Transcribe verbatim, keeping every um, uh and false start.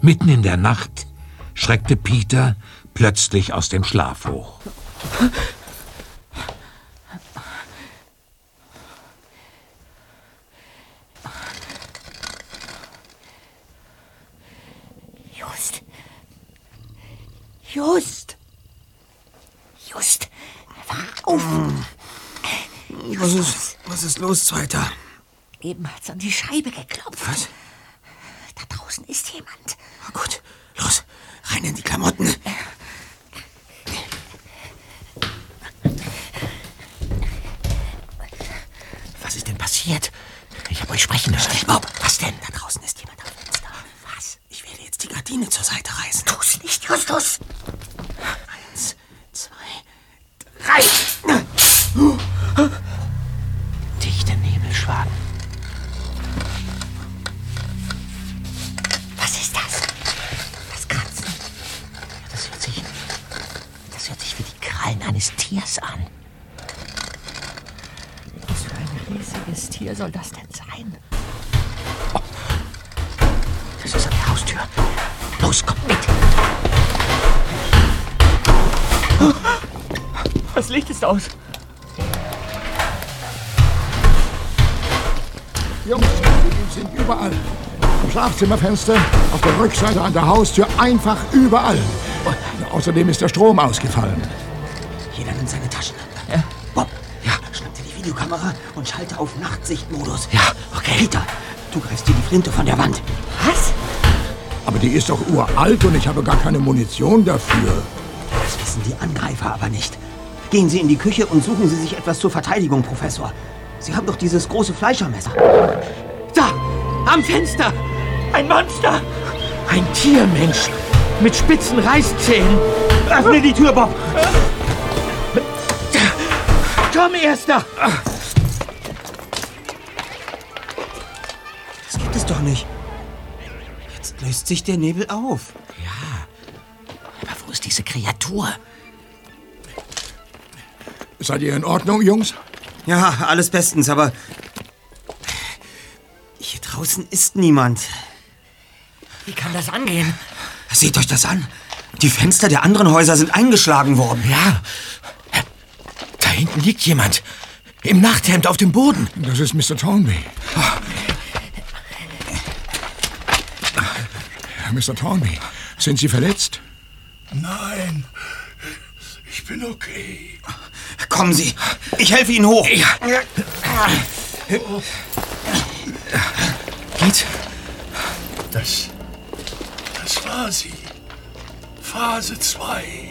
Mitten in der Nacht schreckte Peter plötzlich aus dem Schlaf hoch. Just. Just. Just. Wach auf. Was ist, was ist los, Zweiter? Eben hat's an die Scheibe geklopft. Was? Da draußen ist jemand. Na gut, los, rein in die Klamotten. Was ist denn passiert? Ich habe euch sprechen hören. Bob, was denn? Da draußen ist jemand am Fenster. Was? Ich werde jetzt die Gardine zur Seite reißen. Tu's nicht, Justus. Eins, zwei, drei. Dichte Nebelschwaden. Was ist das? Das Kratzen. Ja, das hört sich... Das hört sich wie die Krallen eines Tiers an. Was für ein riesiges Tier soll das denn sein? Oh. Das ist an der Haustür. Los, kommt mit. Das Licht ist aus. Jungs, die sind überall. Im Schlafzimmerfenster, auf der Rückseite an der Haustür, einfach überall. Und außerdem ist der Strom ausgefallen. Jeder nimmt seine Taschenlampe. Ja. Bob, ja, schnapp dir die Videokamera und schalte auf Nachtsichtmodus. Ja, okay. Peter, du greifst dir die Flinte von der Wand. Was? Aber die ist doch uralt und ich habe gar keine Munition dafür. Das wissen die Angreifer aber nicht. Gehen Sie in die Küche und suchen Sie sich etwas zur Verteidigung, Professor. Sie haben doch dieses große Fleischermesser. Da! Am Fenster! Ein Monster! Ein Tiermensch! Mit spitzen Reißzähnen! Öffne die Tür, Bob! Komm, Erster! Das gibt es doch nicht. Jetzt löst sich der Nebel auf. Ja, aber wo ist diese Kreatur? Seid ihr in Ordnung, Jungs? Ja, alles bestens, aber... Hier draußen ist niemand. Wie kann das angehen? Seht euch das an. Die Fenster der anderen Häuser sind eingeschlagen worden. Ja, da hinten liegt jemand. Im Nachthemd auf dem Boden. Das ist Mister Thornby. Mister Thornby, sind Sie verletzt? Nein, ich bin okay. Kommen Sie, ich helfe Ihnen hoch. Ja. Geht's? Das, das war sie. Phase zwei.